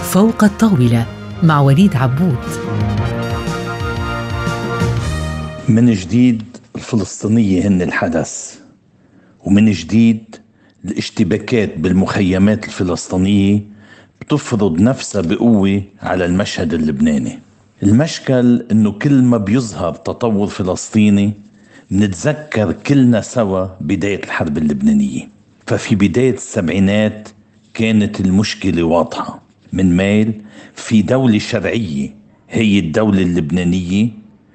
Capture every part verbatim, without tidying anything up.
فوق الطاولة مع وليد عبود. من جديد الفلسطينية هن الحدث، ومن جديد الاشتباكات بالمخيمات الفلسطينية بتفرض نفسها بقوة على المشهد اللبناني. المشكل انه كل ما بيظهر تطور فلسطيني نتذكر كلنا سوا بداية الحرب اللبنانية. ففي بداية السبعينات كانت المشكلة واضحة، من ميل في دولة شرعية هي الدولة اللبنانية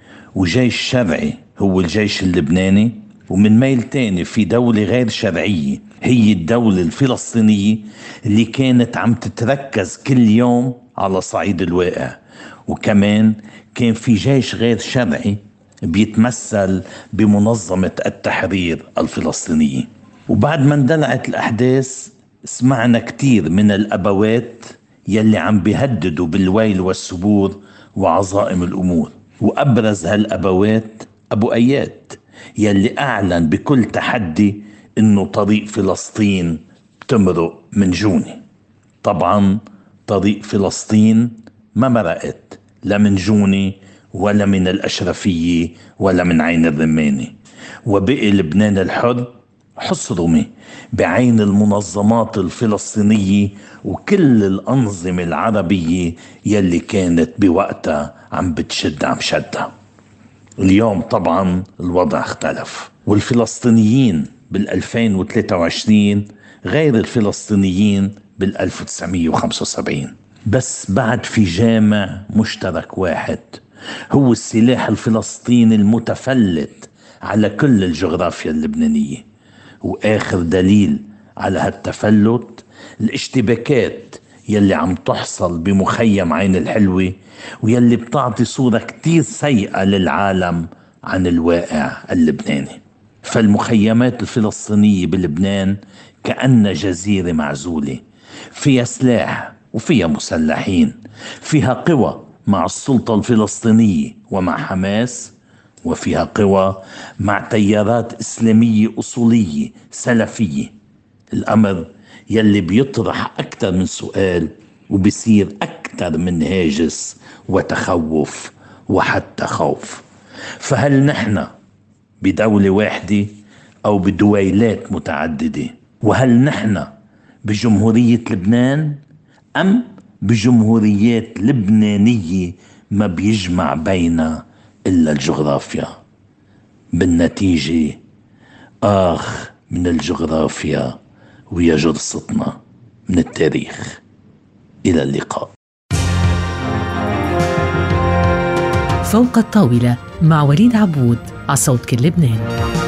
وجيش شرعي هو الجيش اللبناني، ومن ميل تاني في دولة غير شرعية هي الدولة الفلسطينية اللي كانت عم تتركز كل يوم على صعيد الواقع. وكمان كان في جيش غير شرعي بيتمثل بمنظمة التحرير الفلسطينية. وبعد ما اندلعت الأحداث سمعنا كتير من الأبوات يلي عم بيهددوا بالويل والسبور وعظائم الأمور، وأبرز هالأبوات أبو أياد يلي أعلن بكل تحدي إنه طريق فلسطين بتمرق من جوني. طبعا طريق فلسطين ما مرقت لا من جوني ولا من الأشرفية ولا من عين الرماني، وبقي لبنان الحر حصرمي بعين المنظمات الفلسطينية وكل الأنظمة العربية يلي كانت بوقتها عم بتشد عم شدها. اليوم طبعا الوضع اختلف، والفلسطينيين بالألفين وثلاثة وعشرين غير الفلسطينيين بالألف وتسعمية وخمسة وسبعين، بس بعد في جامع مشترك واحد هو السلاح الفلسطيني المتفلت على كل الجغرافيا اللبنانية. وآخر دليل على هالتفلت الاشتباكات يلي عم تحصل بمخيم عين الحلوة ويلي بتعطي صورة كتير سيئة للعالم عن الواقع اللبناني. فالمخيمات الفلسطينية بلبنان كأن جزيرة معزولة، فيها سلاح وفيها مسلحين، فيها قوى مع السلطة الفلسطينية ومع حماس، وفيها قوى مع تيارات إسلامية أصولية سلفية. الأمر يلي بيطرح أكثر من سؤال وبيصير أكثر من هاجس وتخوف وحتى خوف. فهل نحن بدولة واحدة أو بدويلات متعددة؟ وهل نحن بجمهورية لبنان أم بجمهوريات لبنانية ما بيجمع بينها إلا الجغرافيا؟ بالنتيجة آخ من الجغرافيا ويا جرصتنا من التاريخ. إلى اللقاء. فوق الطاولة مع وليد عبود على صوت كل لبنان.